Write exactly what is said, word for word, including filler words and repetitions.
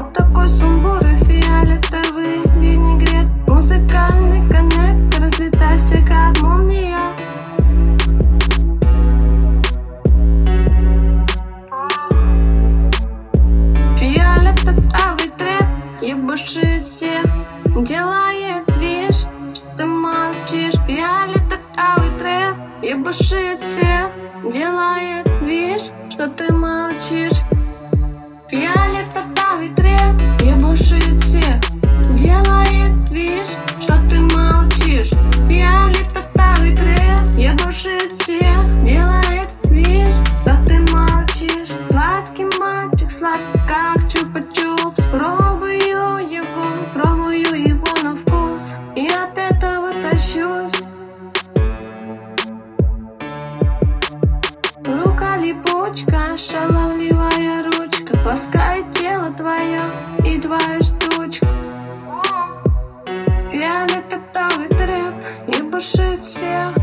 Вот такой сумбур и фиолетовый винегрет. Музыкальный коннект, разлетайся как молния. Фиолетовый трэп ебашит всех, делает вещь, что ты молчишь. Фиолетовый трэп ебашит всех, делает вещь, что ты молчишь. Фиолетовый трэп ебашит всех, делает вещь, что ты молчишь. Фиолетовый трэп ебашит всех, делает вещь, что ты молчишь. Сладкий мальчик, сладкий как чупа-чупс. Пробую его, пробую его на вкус, и от этого тащусь. Рука липучка, шаловливая ручка, ласкает тело твое и твою штучку. Фиолетовый трэп ебашит всех,